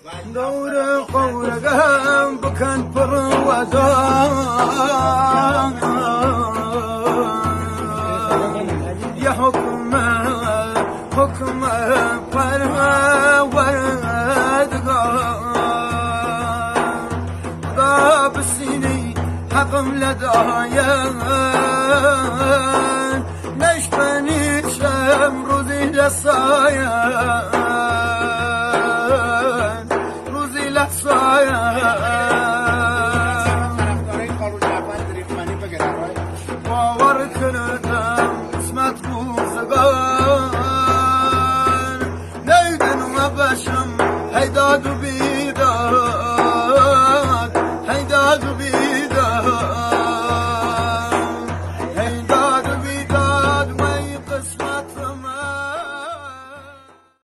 دور قولقهم بكن پروازان يا حكم پروردگار دا بسینی حقم لداین نشتنی شم روزی لساین